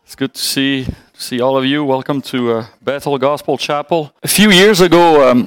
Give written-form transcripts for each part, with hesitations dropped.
It's good to see all of you. Welcome to Bethel Gospel Chapel. A few years ago,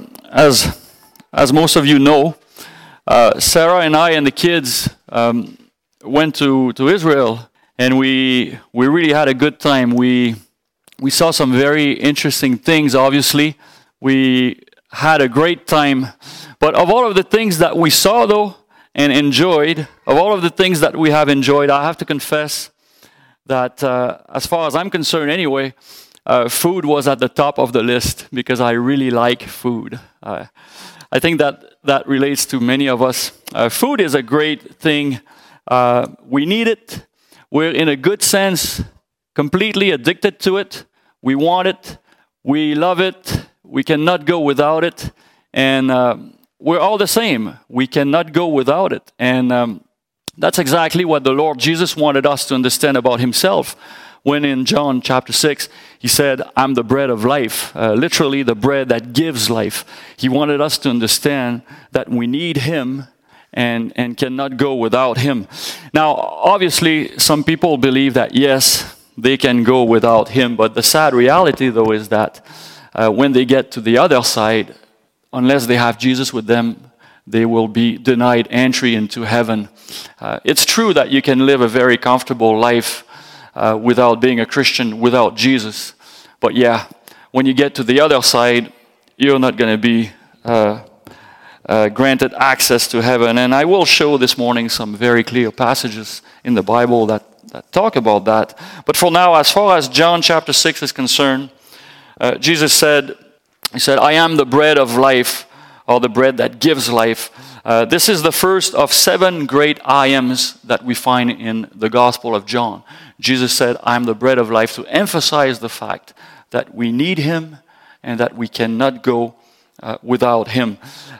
as most of you know, Sarah and I and the kids went to Israel, and we really had a good time. We saw some very interesting things. Obviously, we had a great time. But of all of the things that we saw, though, and enjoyed, of all of the things that we have enjoyed, I have to confess that as far as I'm concerned anyway, food was at the top of the list because I really like food. I think that relates to many of us. Food is a great thing. We need it. We're, in a good sense, completely addicted to it. We want it. We love it. We cannot go without it. And we're all the same. We cannot go without it. And that's exactly what the Lord Jesus wanted us to understand about himself when in John chapter 6, he said, I'm the bread of life, literally the bread that gives life. He wanted us to understand that we need him and cannot go without him. Now, obviously, some people believe that, yes, they can go without him, but the sad reality, though, is that when they get to the other side, unless they have Jesus with them, they will be denied entry into heaven. It's true that you can live a very comfortable life without being a Christian, without Jesus. But yeah, when you get to the other side, you're not going to be granted access to heaven. And I will show this morning some very clear passages in the Bible that talk about that. But for now, as far as John chapter 6 is concerned, Jesus said, I am the bread of life, or the bread that gives life. This is the first of 7 great I ams that we find in the Gospel of John. Jesus said, I am the bread of life, to emphasize the fact that we need him and that we cannot go without him.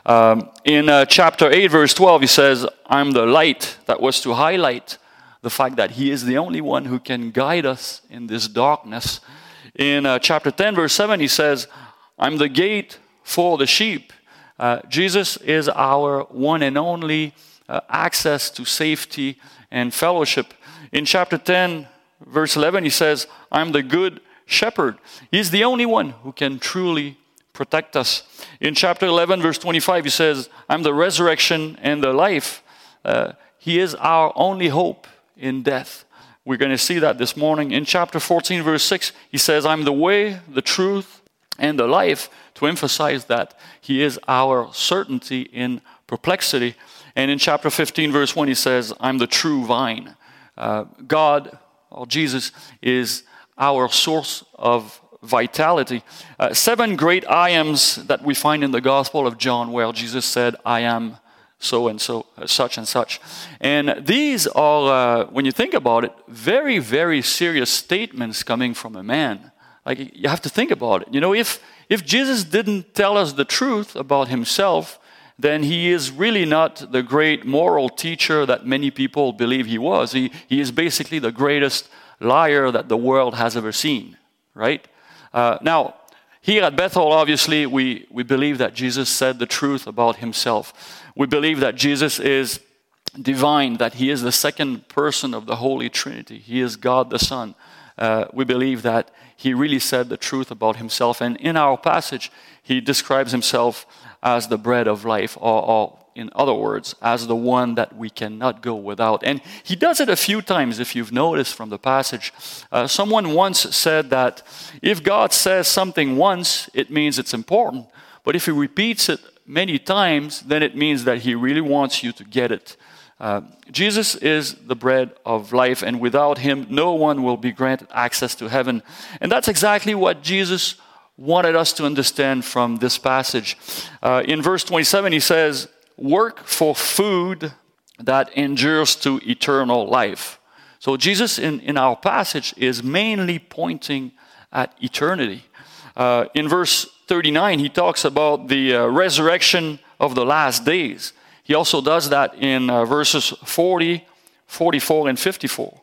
In chapter 8, verse 12, he says, I'm the light. That was to highlight the fact that he is the only one who can guide us in this darkness. In chapter 10, verse 7, he says, I'm the gate for the sheep. Jesus is our one and only access to safety and fellowship. In chapter 10, verse 11, he says, I'm the good shepherd. He's the only one who can truly protect us. In chapter 11, verse 25, he says, I'm the resurrection and the life. He is our only hope in death. We're going to see that this morning. In chapter 14, verse 6, he says, I'm the way, the truth, and the life, to emphasize that he is our certainty in perplexity. And in chapter 15, verse 1, he says, I'm the true vine. God, or Jesus, is our source of vitality. 7 great I ams that we find in the Gospel of John, where Jesus said, I am so and so, such and such. And these are, when you think about it, very, very serious statements coming from a man. Like, you have to think about it. You know, if Jesus didn't tell us the truth about himself, then he is really not the great moral teacher that many people believe he was. He is basically the greatest liar that the world has ever seen, right? Now, here at Bethel, obviously, we believe that Jesus said the truth about himself. We believe that Jesus is divine, that he is the second person of the Holy Trinity. He is God the Son. We believe that he really said the truth about himself. And in our passage, he describes himself as the bread of life, or in other words, as the one that we cannot go without. And he does it a few times, if you've noticed from the passage. Someone once said that if God says something once, it means it's important. But if he repeats it many times, then it means that he really wants you to get it. Jesus is the bread of life, and without him, no one will be granted access to heaven. And that's exactly what Jesus wanted us to understand from this passage. In verse 27, he says, work for food that endures to eternal life. So Jesus, in our passage, is mainly pointing at eternity. In verse 39, he talks about the resurrection of the last days. He also does that in verses 40, 44, and 54.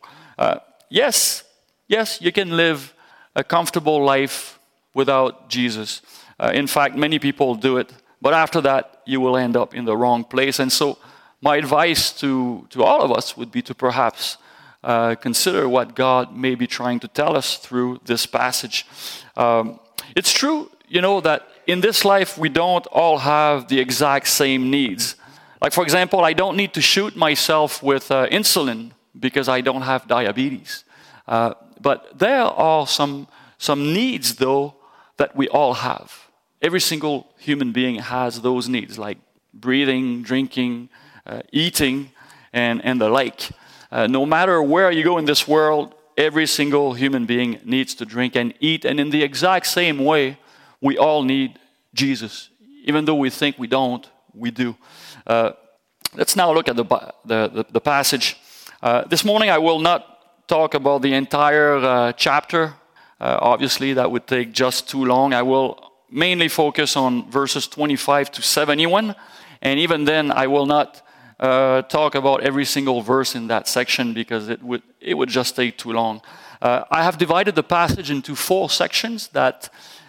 Yes, you can live a comfortable life without Jesus. In fact, many people do it. But after that, you will end up in the wrong place. And so my advice to all of us would be to perhaps consider what God may be trying to tell us through this passage. It's true, that in this life we don't all have the exact same needs. Like, for example, I don't need to shoot myself with insulin because I don't have diabetes. But there are some needs, though, that we all have. Every single human being has those needs, like breathing, drinking, eating, and the like. No matter where you go in this world, every single human being needs to drink and eat. And in the exact same way, we all need Jesus. Even though we think we don't, we do. Let's now look at the passage. This morning I will not talk about the entire chapter. Obviously, that would take just too long. I will mainly focus on verses 25 to 71. And even then, I will not talk about every single verse in that section because it would just take too long. I have divided the passage into 4 sections that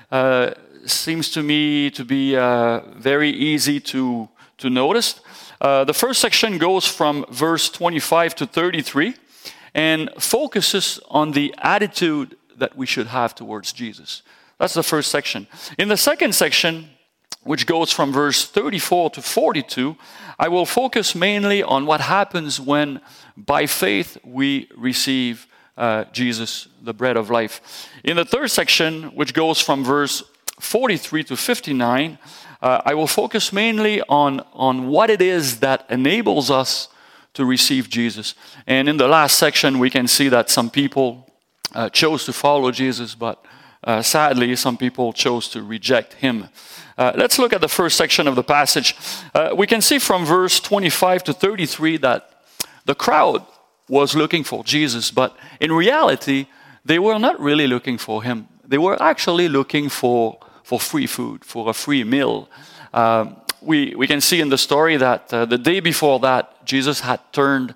seems to me to be very easy to notice. The first section goes from verse 25 to 33 and focuses on the attitude that we should have towards Jesus. That's the first section. In the second section, which goes from verse 34 to 42, I will focus mainly on what happens when, by faith, we receive Jesus, the bread of life. In the third section, which goes from verse 43 to 59, I will focus mainly on what it is that enables us to receive Jesus. And in the last section, we can see that some people chose to follow Jesus, but sadly, some people chose to reject him. Let's look at the first section of the passage. We can see from verse 25 to 33 that the crowd was looking for Jesus, but in reality, they were not really looking for him. They were actually looking for free food, for a free meal. We can see in the story that the day before that, Jesus had turned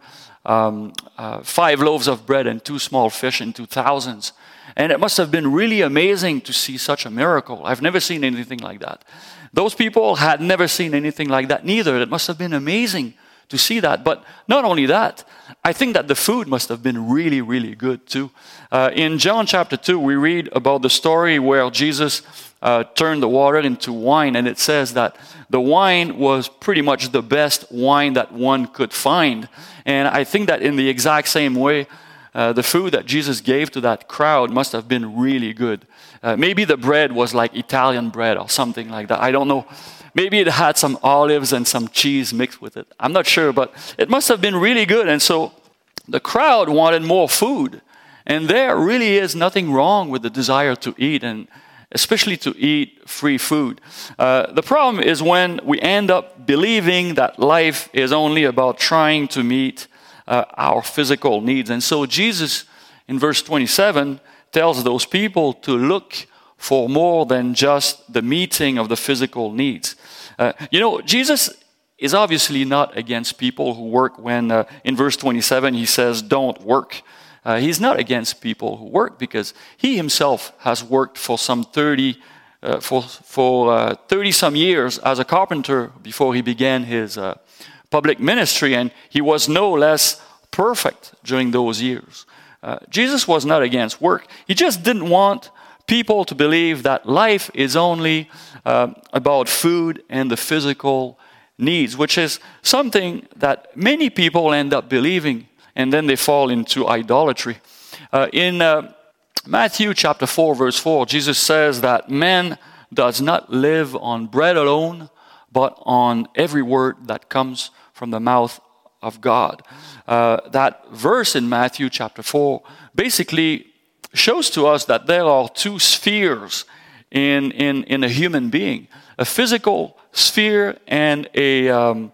5 loaves of bread and 2 small fish into thousands. And it must have been really amazing to see such a miracle. I've never seen anything like that. Those people had never seen anything like that neither. It must have been amazing to see that. But not only that, I think that the food must have been really, really good too. In John chapter 2, we read about the story where Jesus turned the water into wine, and it says that the wine was pretty much the best wine that one could find. And I think that in the exact same way, the food that Jesus gave to that crowd must have been really good. Maybe the bread was like Italian bread or something like that. I don't know. Maybe it had some olives and some cheese mixed with it. I'm not sure, but it must have been really good. And so the crowd wanted more food. And there really is nothing wrong with the desire to eat, and especially to eat free food. The problem is when we end up believing that life is only about trying to meet our physical needs. And so Jesus, in verse 27, tells those people to look for more than just the meeting of the physical needs. Jesus is obviously not against people who work when, in verse 27, he says, don't work. He's not against people who work because he himself has worked for some 30 some years as a carpenter before he began his public ministry, and he was no less perfect during those years. Jesus was not against work. He just didn't want people to believe that life is only about food and the physical needs, which is something that many people end up believing, and then they fall into idolatry. In Matthew chapter 4, verse 4, Jesus says that man does not live on bread alone, but on every word that comes from the mouth of God. That verse in Matthew chapter 4 basically shows to us that there are 2 spheres in a human being: a physical sphere and a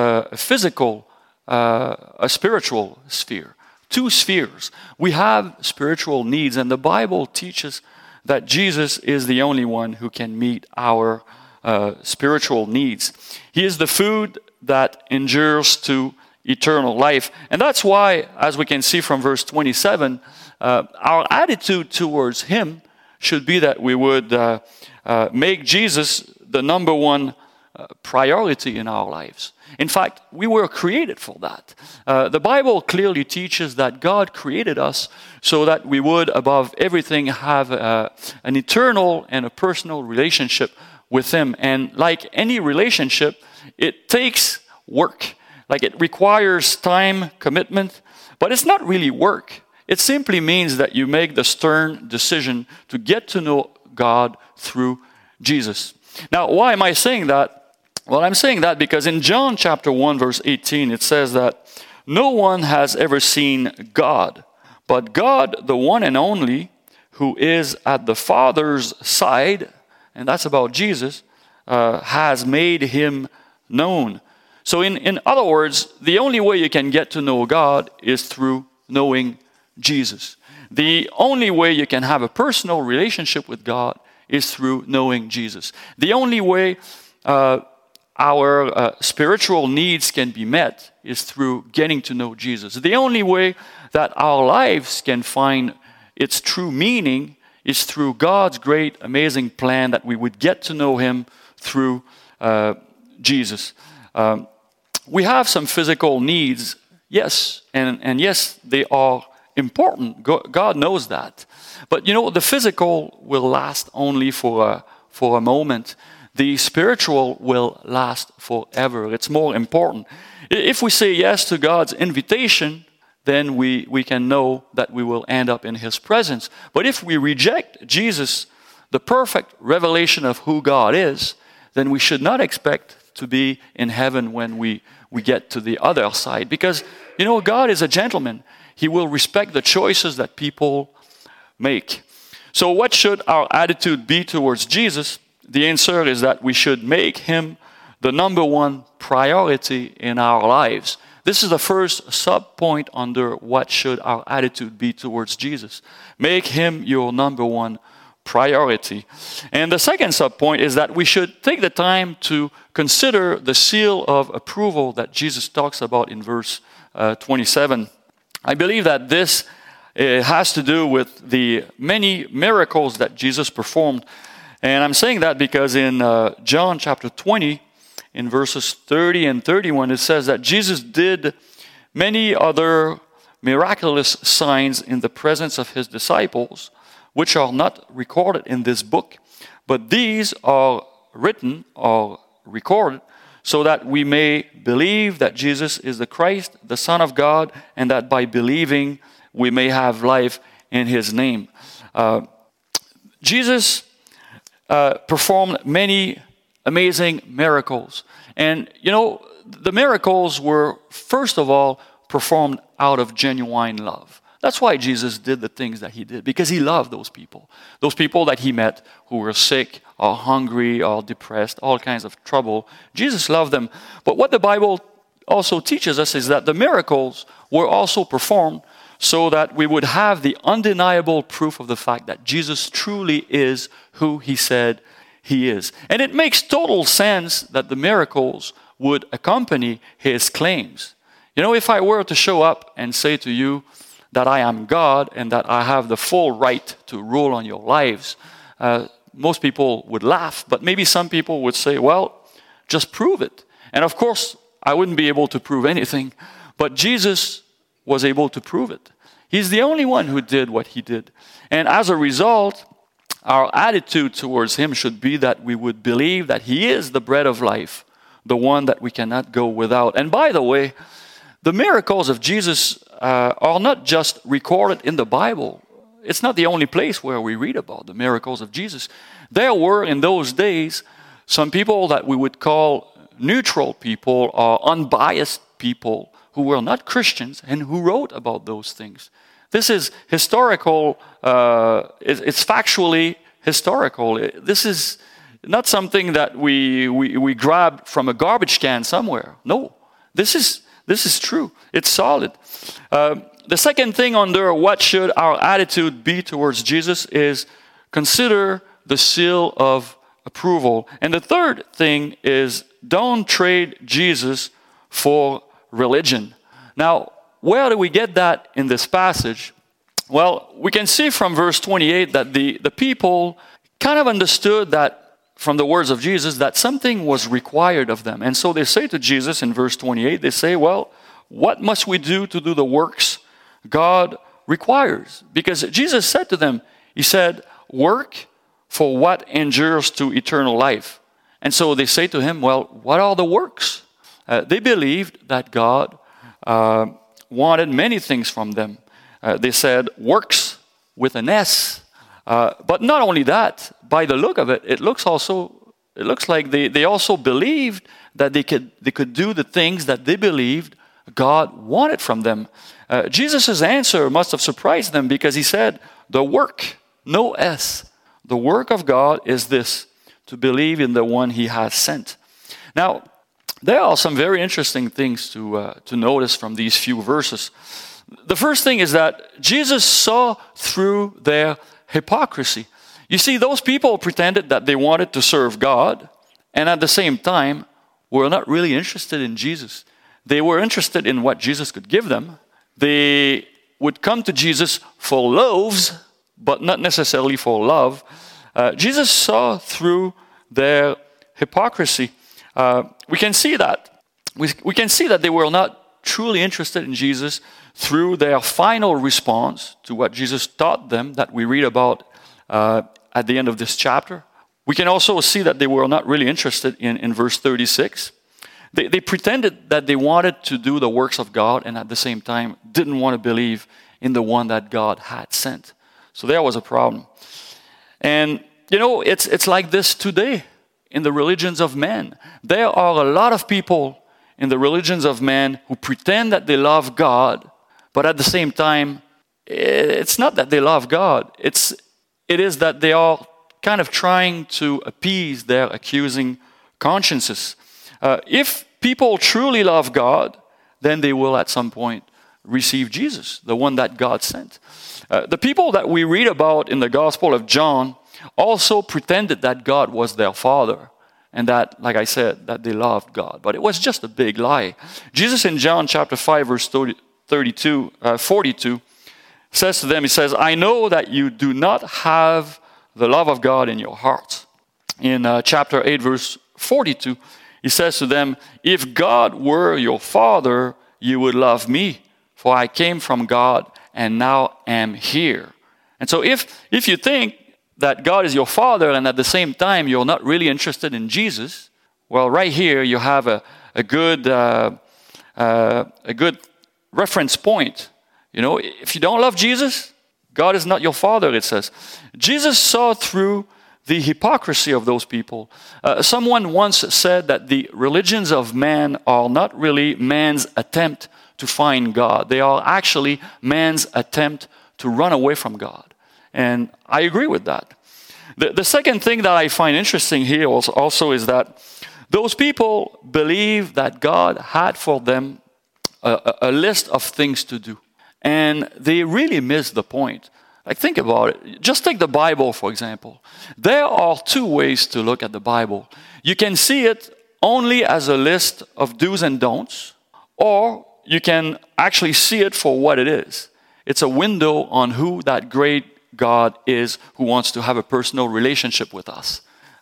spiritual sphere. 2 spheres. We have spiritual needs, and the Bible teaches that Jesus is the only one who can meet our spiritual needs. He is the food that endures to eternal life. And that's why, as we can see from verse 27, our attitude towards him should be that we would make Jesus the number one priority in our lives. In fact, we were created for that. The Bible clearly teaches that God created us so that we would, above everything, have an eternal and a personal relationship with Him. And like any relationship, it takes work. Like it requires time, commitment, but it's not really work. It simply means that you make the stern decision to get to know God through Jesus. Now, why am I saying that? Well, I'm saying that because in John chapter 1, verse 18, it says that no one has ever seen God, but God, the one and only, who is at the Father's side, and that's about Jesus, has made Him known. So in other words, the only way you can get to know God is through knowing Jesus. The only way you can have a personal relationship with God is through knowing Jesus. The only way our spiritual needs can be met is through getting to know Jesus. The only way that our lives can find its true meaning is through God's great, amazing plan that we would get to know Him through Jesus. We have some physical needs, yes, and yes, they are important. God knows that. But you know, the physical will last only for a moment. The spiritual will last forever. It's more important. If we say yes to God's invitation, then we can know that we will end up in His presence. But if we reject Jesus, the perfect revelation of who God is, then we should not expect to be in heaven when we get to the other side. Because, you know, God is a gentleman. He will respect the choices that people make. So what should our attitude be towards Jesus? The answer is that we should make Him the number one priority in our lives. This is the first sub-point under what should our attitude be towards Jesus. Make Him your number one priority. And the second sub-point is that we should take the time to consider the seal of approval that Jesus talks about in verse 27. I believe that this has to do with the many miracles that Jesus performed. And I'm saying that because in John chapter 20, in verses 30 and 31, it says that Jesus did many other miraculous signs in the presence of His disciples, which are not recorded in this book, but these are written or recorded so that we may believe that Jesus is the Christ, the Son of God, and that by believing we may have life in His name. Jesus performed many amazing miracles. And, you know, the miracles were, first of all, performed out of genuine love. That's why Jesus did the things that He did, because He loved those people that He met who were sick or hungry or depressed, all kinds of trouble. Jesus loved them. But what the Bible also teaches us is that the miracles were also performed so that we would have the undeniable proof of the fact that Jesus truly is who He said He is. And it makes total sense that the miracles would accompany His claims. You know, if I were to show up and say to you that I am God and that I have the full right to rule on your lives, most people would laugh, but maybe some people would say, well, just prove it. And of course, I wouldn't be able to prove anything, but Jesus was able to prove it. He's the only one who did what He did. And as a result, our attitude towards Him should be that we would believe that He is the bread of life, the one that we cannot go without. And by the way, the miracles of Jesus are not just recorded in the Bible. It's not the only place where we read about the miracles of Jesus. There were in those days some people that we would call neutral people or unbiased people who were not Christians and who wrote about those things. This is historical, it's factually historical. This is not something that we grabbed from a garbage can somewhere. No, this is true. It's solid. The second thing under what should our attitude be towards Jesus is consider the seal of approval. And the third thing is don't trade Jesus for religion. Now, where do we get that in this passage? Well, we can see from verse 28 that the people kind of understood that from the words of Jesus that something was required of them. And so they say to Jesus in verse 28, they say, well, what must we do to do the works God requires? Because Jesus said to them, he said, work for what endures to eternal life. And so they say to him, well, what are the works? They believed that God wanted many things from them. They said works with an S. But not only that, by the look of it, it looks like they also believed that they could do the things that they believed God wanted from them. Jesus' answer must have surprised them because he said, the work, no S, the work of God is this, to believe in the one he has sent. Now, there are some very interesting things to notice from these few verses. The first thing is that Jesus saw through their hypocrisy. You see, those people pretended that they wanted to serve God, and at the same time, were not really interested in Jesus. They were interested in what Jesus could give them. They would come to Jesus for loaves, but not necessarily for love. Jesus saw through their hypocrisy. We can see that. We can see that they were not truly interested in Jesus through their final response to what Jesus taught them that we read about at the end of this chapter. We can also see that they were not really interested in verse 36. They pretended that they wanted to do the works of God and at the same time didn't want to believe in the one that God had sent. So there was a problem. And you know, it's like this today in the religions of men. There are a lot of people in the religions of men who pretend that they love God, but at the same time, it's not that they love God. It is that they are kind of trying to appease their accusing consciences. If people truly love God, then they will at some point receive Jesus, the one that God sent. The people that we read about in the Gospel of John also pretended that God was their father and that, like I said, that they loved God. But it was just a big lie. Jesus in John chapter 5 verse 42 says to them, he says, I know that you do not have the love of God in your hearts. In chapter 8 verse 42, he says to them, if God were your father, you would love me, for I came from God and now am here. And so if you think that God is your father and at the same time you're not really interested in Jesus, well, right here you have a good reference point. You know, if you don't love Jesus, God is not your father, it says. Jesus saw through the hypocrisy of those people. Someone once said that the religions of man are not really man's attempt to find God. They are actually man's attempt to run away from God. And I agree with that. The second thing that I find interesting here also is that those people believe that God had for them a list of things to do. And they really miss the point. Like, think about it. Just take the Bible, for example. There are two ways to look at the Bible. You can see it only as a list of do's and don'ts, or you can actually see it for what it is. It's a window on who that great God is who wants to have a personal relationship with us.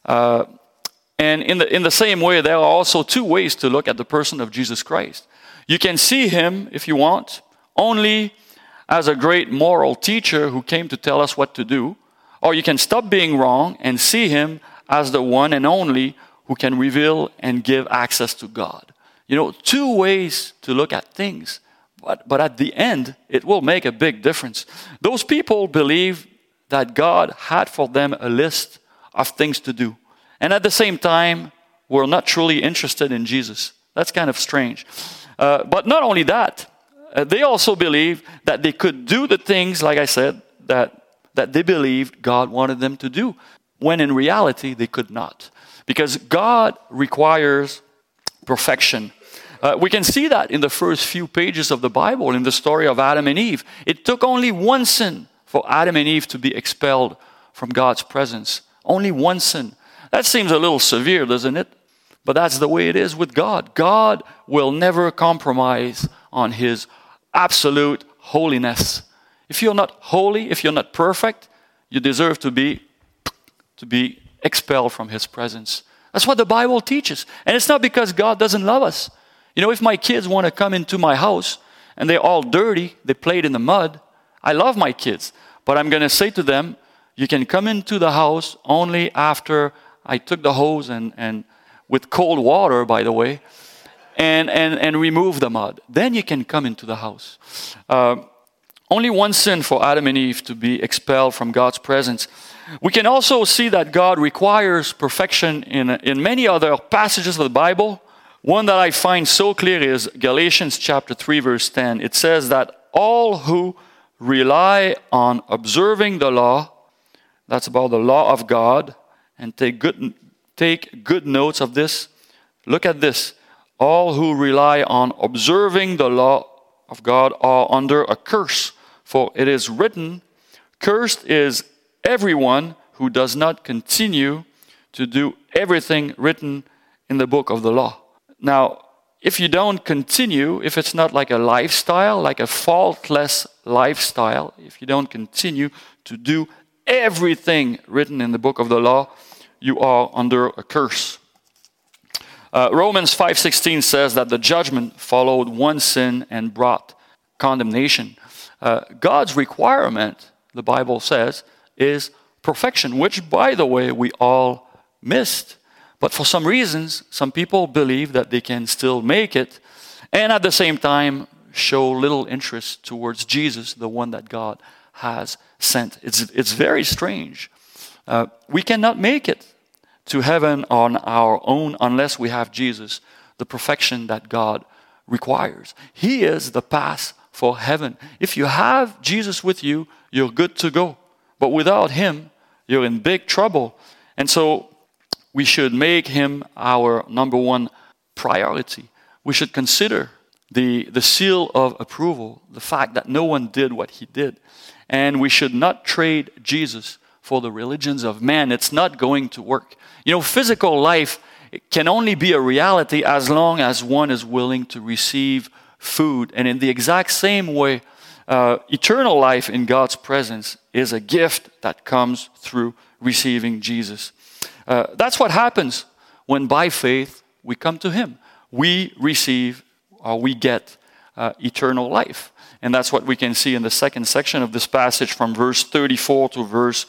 And in the same way, there are also two ways to look at the person of Jesus Christ. You can see him, if you want, only as a great moral teacher who came to tell us what to do, or you can stop being wrong and see him as the one and only who can reveal and give access to God. You know, two ways to look at things. But at the end, it will make a big difference. Those people believe that God had for them a list of things to do. And at the same time, were not truly interested in Jesus. That's kind of strange. But not only that, they also believe that they could do the things, like I said, that they believed God wanted them to do, when in reality they could not. Because God requires perfection. We can see that in the first few pages of the Bible, in the story of Adam and Eve. It took only one sin for Adam and Eve to be expelled from God's presence. Only one sin. That seems a little severe, doesn't it? But that's the way it is with God. God will never compromise on his absolute holiness. If you're not holy, if you're not perfect, you deserve to be expelled from His presence. That's what the Bible teaches. And it's not because God doesn't love us. You know, if my kids want to come into my house and they're all dirty, they played in the mud, I love my kids. But I'm going to say to them, you can come into the house only after I took the hose and with cold water, by the way, and remove the mud. Then you can come into the house. Only one sin for Adam and Eve to be expelled from God's presence. We can also see that God requires perfection in many other passages of the Bible. One that I find so clear is Galatians chapter 3, verse 10. It says that all who rely on observing the law, that's about the law of God, and take good notes of this. Look at this. All who rely on observing the law of God are under a curse. For it is written, cursed is everyone who does not continue to do everything written in the book of the law. Now, if you don't continue, if it's not like a lifestyle, like a faultless lifestyle, if you don't continue to do everything written in the book of the law, you are under a curse. Romans 5:16 says that the judgment followed one sin and brought condemnation. God's requirement, the Bible says, is perfection, which, by the way, we all missed. But for some reasons, some people believe that they can still make it, and at the same time show little interest towards Jesus, the one that God has sent. It's very strange. We cannot make it to heaven on our own unless we have Jesus, the perfection that God requires. He is the path for heaven. If you have Jesus with you, you're good to go. But without Him, you're in big trouble. And so we should make Him our number one priority. We should consider the seal of approval, the fact that no one did what He did. And we should not trade Jesus for the religions of man. It's not going to work. You know, physical life can only be a reality as long as one is willing to receive food. And in the exact same way, eternal life in God's presence is a gift that comes through receiving Jesus. That's what happens when by faith we come to Him. We receive or we get eternal life. And that's what we can see in the second section of this passage from verse 34 to verse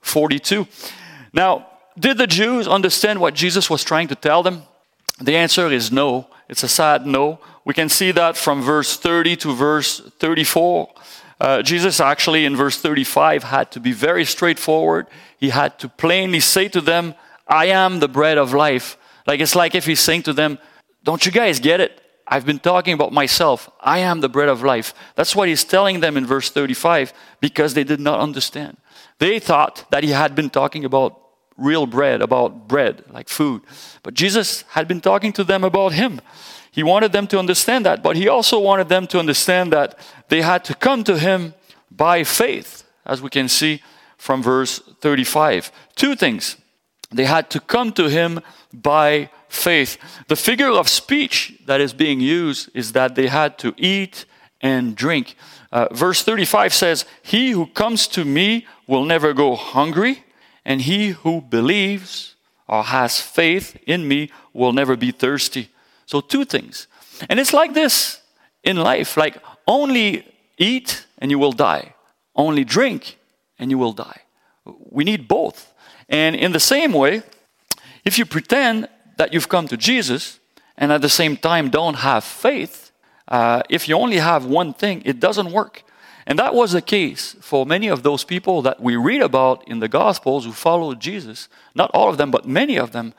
42. Now, did the Jews understand what Jesus was trying to tell them? The answer is no. It's a sad no. We can see that from verse 30 to verse 34. Jesus actually in verse 35 had to be very straightforward. He had to plainly say to them, I am the bread of life. It's like if He's saying to them, don't you guys get it? I've been talking about myself. I am the bread of life. That's what He's telling them in verse 35 because they did not understand. They thought that He had been talking about real bread, about bread, like food. But Jesus had been talking to them about Him. He wanted them to understand that, but He also wanted them to understand that they had to come to Him by faith, as we can see from verse 35. Two things. They had to come to Him by faith. The figure of speech that is being used is that they had to eat and drink. Verse 35 says, He who comes to me will never go hungry, and he who believes or has faith in me will never be thirsty. So two things. And it's like this in life. Like only eat and you will die. Only drink and you will die. We need both. And in the same way, if you pretend that you've come to Jesus and at the same time don't have faith, if you only have one thing, it doesn't work. And that was the case for many of those people that we read about in the Gospels who followed Jesus. Not all of them, but many of them.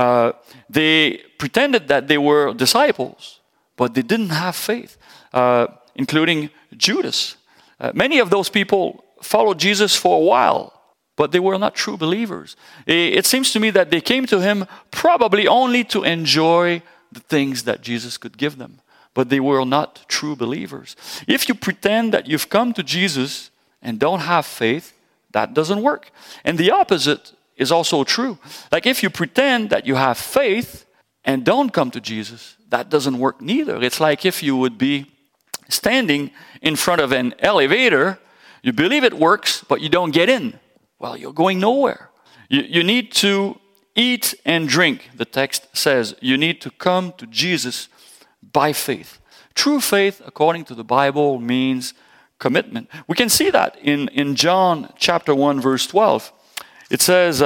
They pretended that they were disciples, but they didn't have faith, including Judas. Many of those people followed Jesus for a while, but they were not true believers. It seems to me that they came to Him probably only to enjoy the things that Jesus could give them. But they were not true believers. If you pretend that you've come to Jesus and don't have faith, that doesn't work. And the opposite is also true. Like if you pretend that you have faith and don't come to Jesus, that doesn't work neither. It's like if you would be standing in front of an elevator, you believe it works, but you don't get in. Well, you're going nowhere. You need to eat and drink, the text says. You need to come to Jesus by faith. True faith, according to the Bible, means commitment. We can see that in John chapter 1, verse 12. It says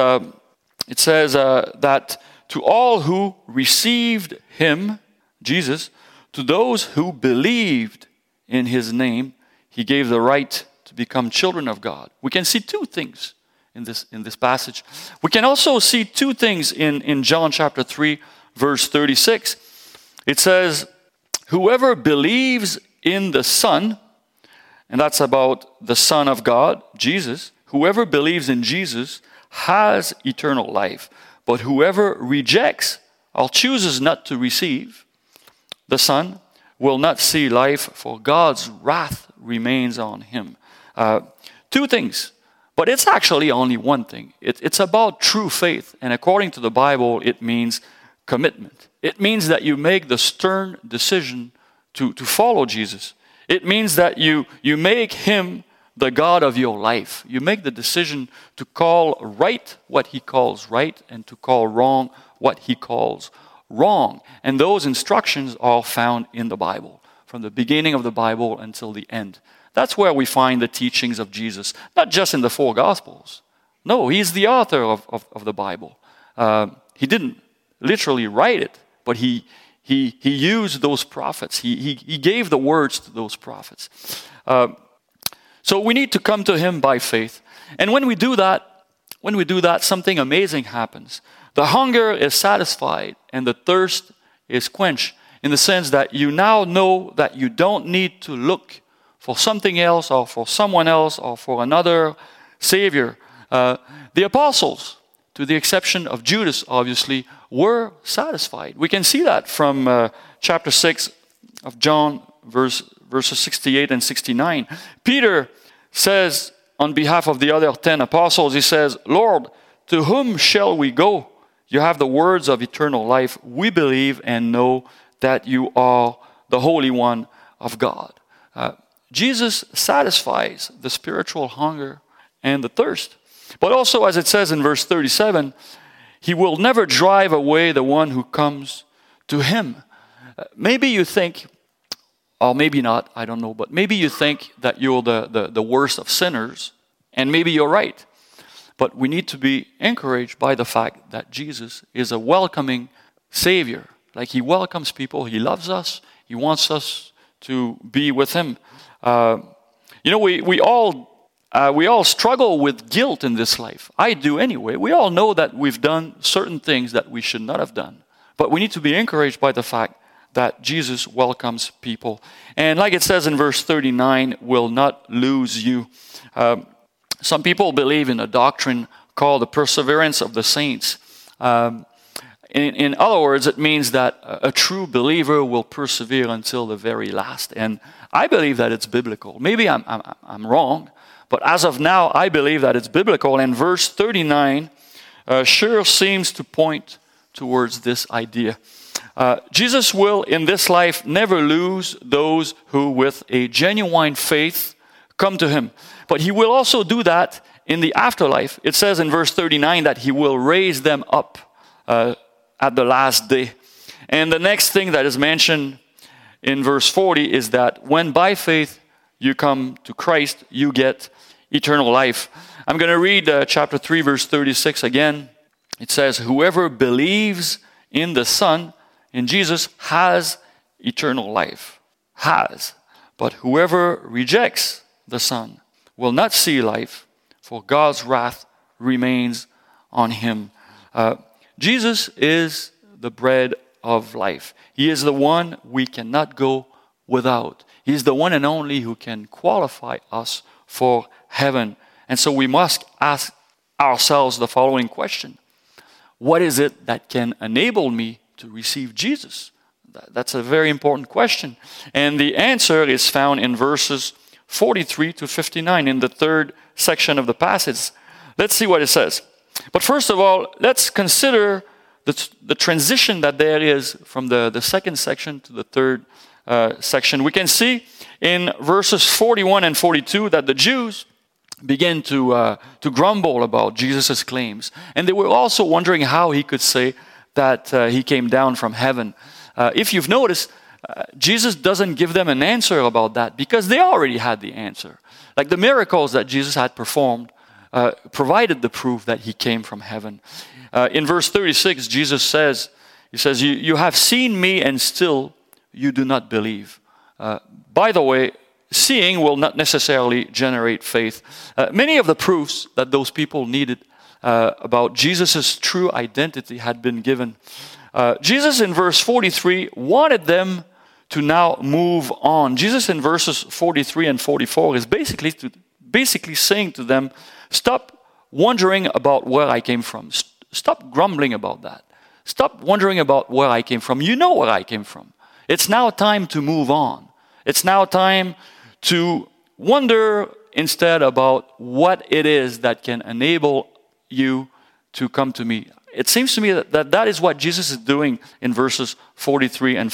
that to all who received him, Jesus, to those who believed in his name, he gave the right to become children of God. We can see two things in this passage. We can also see two things in John chapter 3, verse 36. It says, whoever believes in the Son, and that's about the Son of God, Jesus, whoever believes in Jesus has eternal life. But whoever rejects or chooses not to receive the Son will not see life, for God's wrath remains on him. Two things, but it's actually only one thing. It's about true faith, and according to the Bible, it means commitment. It means that you make the stern decision to follow Jesus. It means that you make him the God of your life. You make the decision to call right what he calls right and to call wrong what he calls wrong. And those instructions are found in the Bible, from the beginning of the Bible until the end. That's where we find the teachings of Jesus, not just in the four Gospels. No, he's the author of the Bible. He didn't literally write it, but he used those prophets. He gave the words to those prophets. So we need to come to him by faith. And when we do that, something amazing happens. The hunger is satisfied and the thirst is quenched, in the sense that you now know that you don't need to look for something else or for someone else or for another Savior. The apostles, to the exception of Judas, obviously, were satisfied. We can see that from chapter 6 of John, verses 68 and 69. Peter says, on behalf of the other 10 apostles, he says, Lord, to whom shall we go? You have the words of eternal life. We believe and know that you are the Holy One of God. Jesus satisfies the spiritual hunger and the thirst. But also, as it says in verse 37, he will never drive away the one who comes to him. Maybe you think, or maybe not, I don't know, but maybe you think that you're the worst of sinners, and maybe you're right. But we need to be encouraged by the fact that Jesus is a welcoming Savior. Like he welcomes people, he loves us, he wants us to be with him. We all struggle with guilt in this life. I do anyway. We all know that we've done certain things that we should not have done. But we need to be encouraged by the fact that Jesus welcomes people. And like it says in verse 39, will not lose you. Some people believe in a doctrine called the perseverance of the saints. In other words, it means that a true believer will persevere until the very last. And I believe that it's biblical. Maybe I'm wrong, but as of now, I believe that it's biblical. And verse 39 sure seems to point towards this idea. Jesus will, in this life, never lose those who, with a genuine faith, come to him. But he will also do that in the afterlife. It says in verse 39 that he will raise them up at the last day. And the next thing that is mentioned in verse 40 is that when by faith you come to Christ, you get eternal life. I'm going to read chapter 3, verse 36 again. It says, whoever believes in the Son, in Jesus, has eternal life. Has. But whoever rejects the Son will not see life, for God's wrath remains on him. Jesus is the bread of life. He is the one we cannot go without. He is the one and only who can qualify us for heaven. And so we must ask ourselves the following question. What is it that can enable me to receive Jesus? That's a very important question. And the answer is found in verses 43 to 59 in the third section of the passage. Let's see what it says. But first of all, let's consider the transition that there is from the second section to the third section. We can see in verses 41 and 42 that the Jews began to grumble about Jesus' claims. And they were also wondering how he could say that he came down from heaven. If you've noticed, Jesus doesn't give them an answer about that because they already had the answer. Like the miracles that Jesus had performed provided the proof that he came from heaven. In verse 36, Jesus says, you have seen me and still you do not believe. By the way, seeing will not necessarily generate faith. Many of the proofs that those people needed about Jesus' true identity had been given. Jesus in verse 43 wanted them to now move on. Jesus in verses 43 and 44 is basically saying to them, stop wondering about where I came from. Stop grumbling about that. Stop wondering about where I came from. You know where I came from. It's now time to move on. It's now time to wonder instead about what it is that can enable you to come to me. It seems to me that is what Jesus is doing in verses 43 and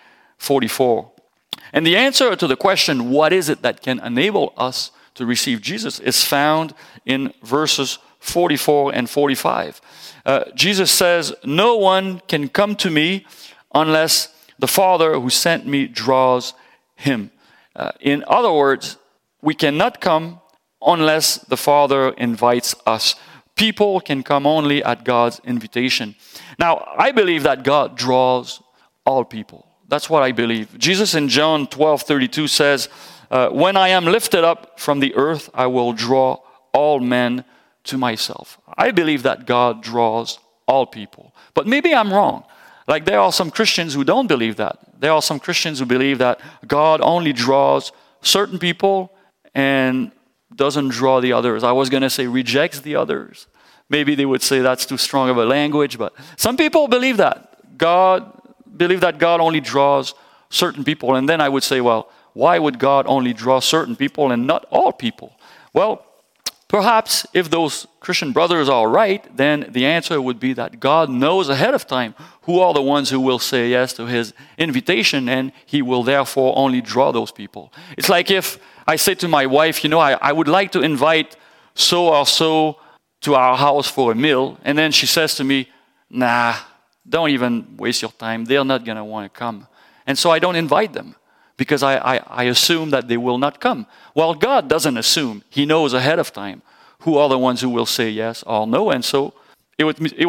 44. And the answer to the question, what is it that can enable us to receive Jesus, is found in verses 44 and 45. Jesus says, no one can come to me unless the Father who sent me draws him. In other words, we cannot come unless the Father invites us. People can come only at God's invitation. Now, I believe that God draws all people. That's what I believe. Jesus in John 12:32 says, when I am lifted up from the earth, I will draw all men to myself. I believe that God draws all people. But maybe I'm wrong. Like there are some Christians who don't believe that. There are some Christians who believe that God only draws certain people and doesn't draw the others. I was going to say rejects the others. Maybe they would say that's too strong of a language, but some people believe that. God only draws certain people. And then I would say, well, why would God only draw certain people and not all people? Well, perhaps if those Christian brothers are right, then the answer would be that God knows ahead of time who are the ones who will say yes to his invitation, and he will therefore only draw those people. It's like if I say to my wife, I would like to invite so or so to our house for a meal, and then she says to me, nah, don't even waste your time. They're not going to want to come. And so I don't invite them because I assume that they will not come. Well, God doesn't assume. He knows ahead of time who are the ones who will say yes or no. And so it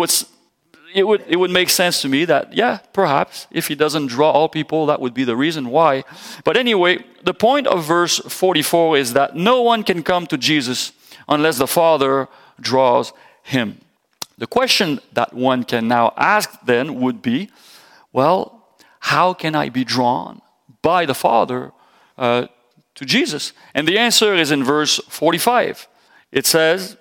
would make sense to me that, yeah, perhaps if he doesn't draw all people, that would be the reason why. But anyway, the point of verse 44 is that no one can come to Jesus unless the Father draws him. The question that one can now ask then would be, well, how can I be drawn by the Father to Jesus? And the answer is in verse 45. It says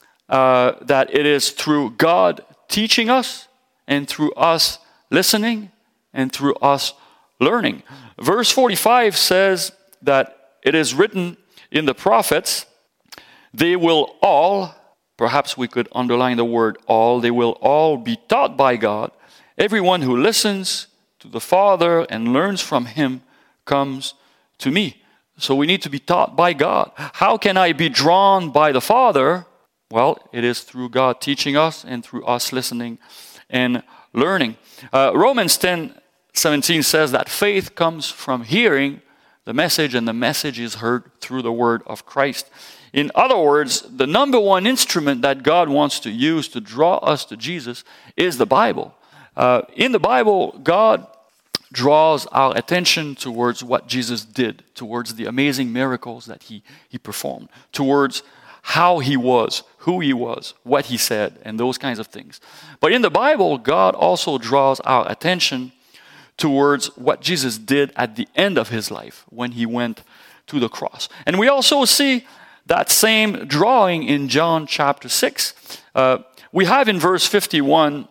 that it is through God teaching us and through us listening and through us learning. Verse 45 says that it is written in the prophets, they will all, perhaps we could underline the word all, they will all be taught by God. Everyone who listens to the Father and learns from him comes to me. So we need to be taught by God. How can I be drawn by the Father? Well, it is through God teaching us and through us listening and learning. Romans 10:17 says that faith comes from hearing the message, and the message is heard through the word of Christ. In other words, the number one instrument that God wants to use to draw us to Jesus is the Bible. In the Bible, God draws our attention towards what Jesus did, towards the amazing miracles that he performed, towards how he was, who he was, what he said, and those kinds of things. But in the Bible, God also draws our attention towards what Jesus did at the end of his life when he went to the cross. And we also see that same drawing in John chapter 6. We have in verse 51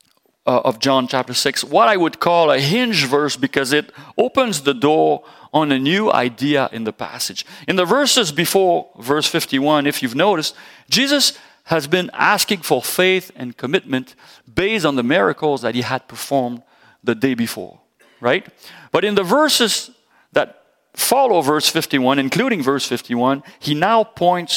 of John chapter 6 what I would call a hinge verse, because it opens the door on a new idea in the passage. In the verses before verse 51, if you've noticed, Jesus has been asking for faith and commitment based on the miracles that he had performed the day before, right? But in the verses that follow verse 51, including verse 51, he now points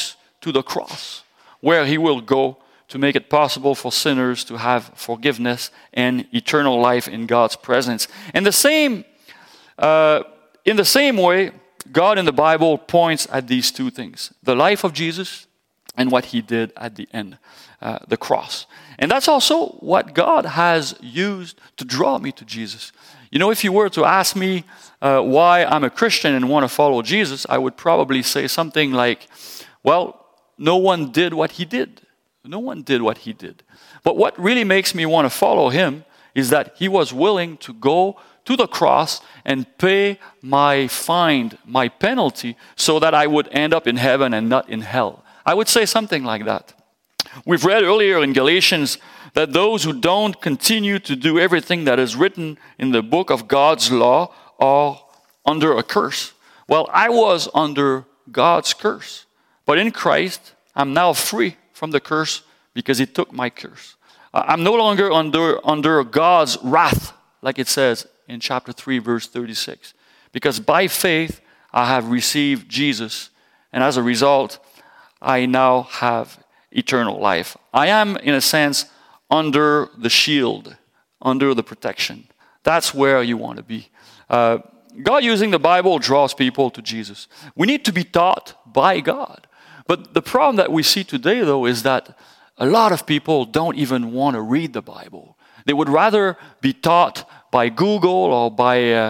to the cross, where he will go to make it possible for sinners to have forgiveness and eternal life in God's presence. And in the same way, God in the Bible points at these two things: the life of Jesus and what he did at the end, the cross. And that's also what God has used to draw me to Jesus. You know, if you were to ask me why I'm a Christian and want to follow Jesus, I would probably say something like, well, no one did what he did. No one did what he did. But what really makes me want to follow him is that he was willing to go to the cross and pay my fine, my penalty, so that I would end up in heaven and not in hell. I would say something like that. We've read earlier in Galatians that those who don't continue to do everything that is written in the book of God's law are under a curse. Well, I was under God's curse. But in Christ, I'm now free from the curse because he took my curse. I'm no longer under God's wrath, like it says in chapter 3, verse 36. Because by faith, I have received Jesus. And as a result, I now have eternal life. I am, in a sense, under the shield, under the protection. That's where you want to be. God using the Bible draws people to Jesus. We need to be taught by God. But the problem that we see today, though, is that a lot of people don't even want to read the Bible. They would rather be taught by Google or by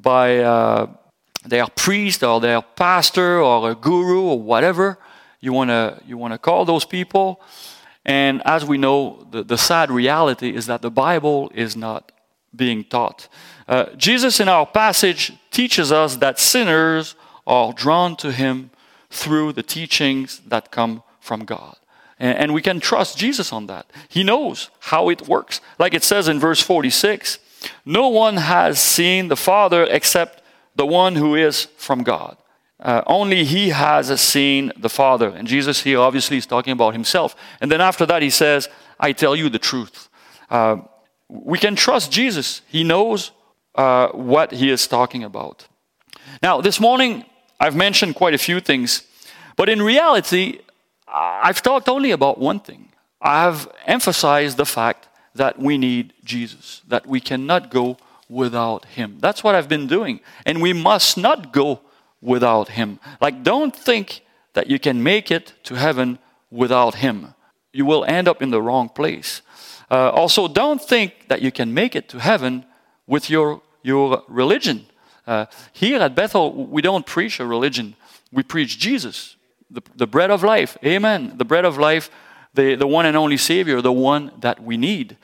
their priest or their pastor or a guru or whatever you want to call those people. And as we know, the sad reality is that the Bible is not being taught. Jesus in our passage teaches us that sinners are drawn to him through the teachings that come from God. And we can trust Jesus on that. He knows how it works. Like it says in verse 46, no one has seen the Father except the one who is from God. Only he has seen the Father. And Jesus here obviously is talking about himself. And then after that he says, I tell you the truth. We can trust Jesus. He knows what he is talking about. Now, this morning, I've mentioned quite a few things, but in reality, I've talked only about one thing. I've emphasized the fact that we need Jesus, that we cannot go without him. That's what I've been doing, and we must not go without him. Like, don't think that you can make it to heaven without him. You will end up in the wrong place. Also, don't think that you can make it to heaven with your religion. Here at Bethel, we don't preach a religion. We preach Jesus, the bread of life. Amen. The bread of life, the one and only Savior, the one that we need.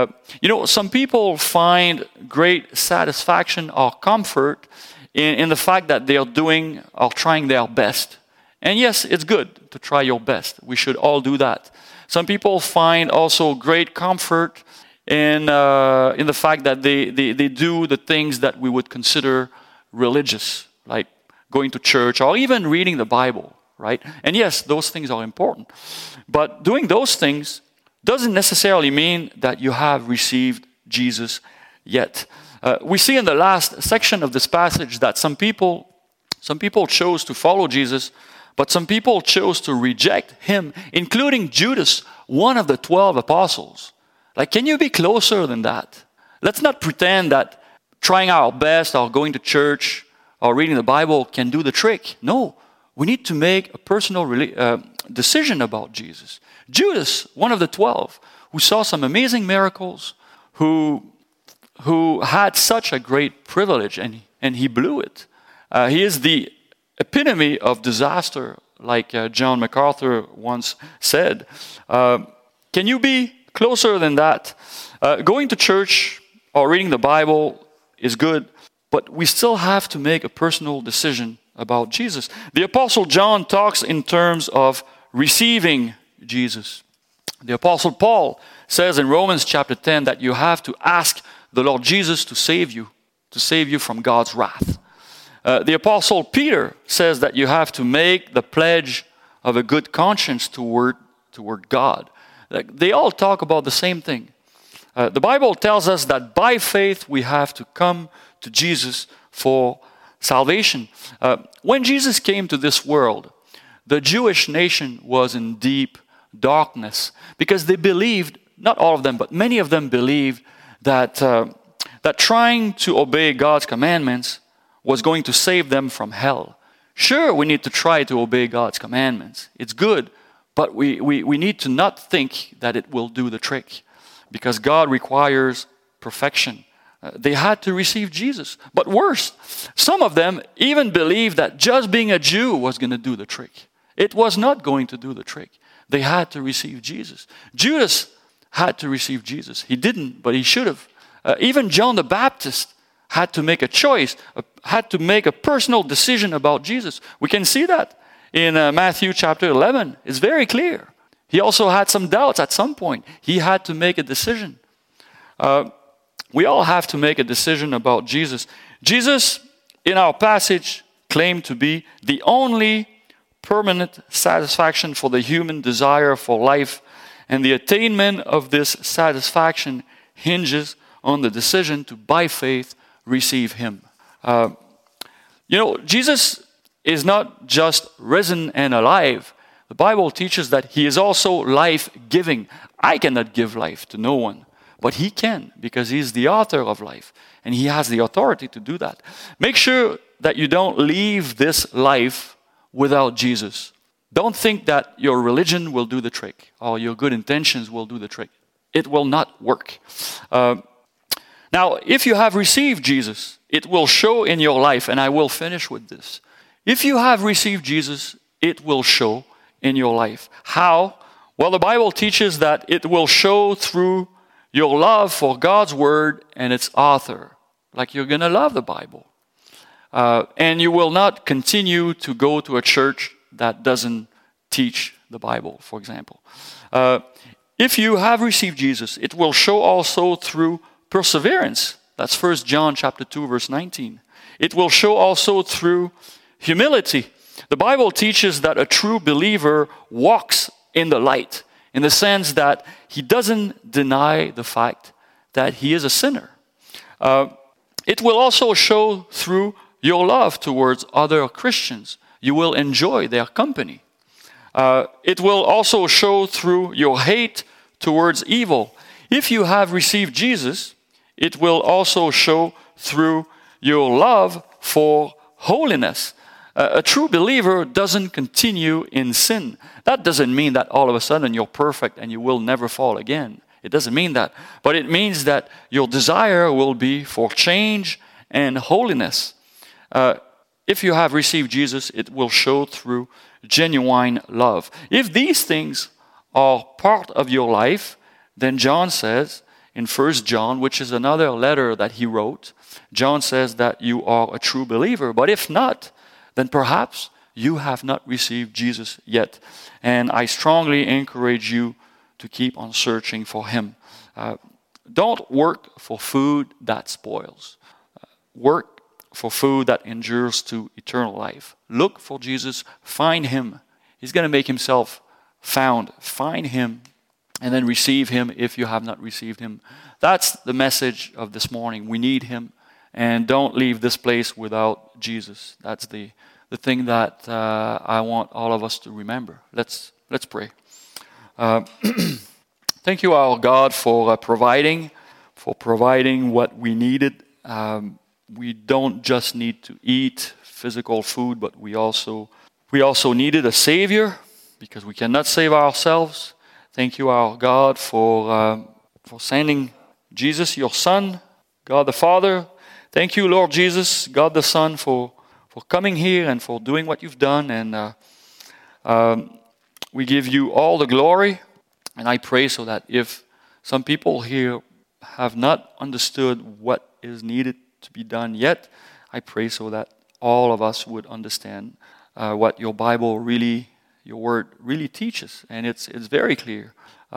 Some people find great satisfaction or comfort in the fact that they are doing or trying their best. And yes, it's good to try your best. We should all do that. Some people find also great comfort in the fact that they do the things that we would consider religious, like going to church or even reading the Bible, right? And yes, those things are important. But doing those things doesn't necessarily mean that you have received Jesus yet. We see in the last section of this passage that some people chose to follow Jesus, but some people chose to reject him, including Judas, one of the 12 apostles. Like, can you be closer than that? Let's not pretend that trying our best or going to church or reading the Bible can do the trick. No, we need to make a personal decision about Jesus. Judas, one of the 12, who saw some amazing miracles, who had such a great privilege, and he blew it. He is the epitome of disaster, like John MacArthur once said. Can you be closer than that? Going to church or reading the Bible is good, but we still have to make a personal decision about Jesus. The Apostle John talks in terms of receiving Jesus. The Apostle Paul says in Romans chapter 10 that you have to ask the Lord Jesus to save you from God's wrath. The Apostle Peter says that you have to make the pledge of a good conscience toward God. They all talk about the same thing. The Bible tells us that by faith we have to come to Jesus for salvation. When Jesus came to this world, the Jewish nation was in deep darkness because they believed, not all of them, but many of them believed that, that trying to obey God's commandments was going to save them from hell. Sure, we need to try to obey God's commandments. It's good, but we need to not think that it will do the trick because God requires perfection. They had to receive Jesus. But worse, some of them even believed that just being a Jew was going to do the trick. It was not going to do the trick. They had to receive Jesus. Judas had to receive Jesus. He didn't, but he should have. Even John the Baptist had to make a choice, had to make a personal decision about Jesus. We can see that in Matthew chapter 11. It's very clear. He also had some doubts at some point. He had to make a decision. We all have to make a decision about Jesus. Jesus, in our passage, claimed to be the only permanent satisfaction for the human desire for life, and the attainment of this satisfaction hinges on the decision to, by faith, receive Him. Jesus is not just risen and alive. The Bible teaches that He is also life-giving. I cannot give life to no one, but He can, because He's the author of life, and He has the authority to do that. Make sure that you don't leave this life without Jesus. Don't think that your religion will do the trick, or your good intentions will do the trick. It will not work. Now, if you have received Jesus, it will show in your life, and I will finish with this. If you have received Jesus, it will show in your life. How? Well, the Bible teaches that it will show through your love for God's Word and its author. Like you're going to love the Bible. And you will not continue to go to a church that doesn't teach the Bible, for example. If you have received Jesus, it will show also through perseverance. That's 1 John chapter 2, verse 19. It will show also through humility. The Bible teaches that a true believer walks in the light, in the sense that he doesn't deny the fact that he is a sinner. It will also show through your love towards other Christians. You will enjoy their company. It will also show through your hate towards evil. If you have received Jesus, it will also show through your love for holiness. A true believer doesn't continue in sin. That doesn't mean that all of a sudden you're perfect and you will never fall again. It doesn't mean that. But it means that your desire will be for change and holiness. If you have received Jesus, it will show through genuine love. If these things are part of your life, then John says in 1 John, which is another letter that he wrote, John says that you are a true believer. But if not, then perhaps you have not received Jesus yet. And I strongly encourage you to keep on searching for Him. Don't work for food that spoils. Work for food that endures to eternal life. Look for Jesus. Find Him. He's going to make Himself found. Find Him and then receive Him if you have not received Him. That's the message of this morning. We need Him. And don't leave this place without Jesus. That's the thing that I want all of us to remember. Let's pray. Thank you, our God, for providing what we needed. We don't just need to eat physical food, but we also needed a Savior because we cannot save ourselves. Thank you, our God, for sending Jesus, your Son, God the Father. Thank you, Lord Jesus, God the Son, for coming here and for doing what you've done. And we give you all the glory. And I pray so that if some people here have not understood what is needed to be done yet, I pray so that all of us would understand what your Bible really, your Word really teaches. And it's very clear.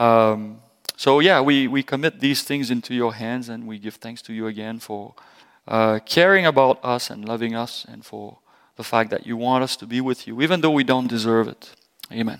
We commit these things into your hands, and we give thanks to you again for caring about us and loving us, and for the fact that you want us to be with you, even though we don't deserve it. Amen.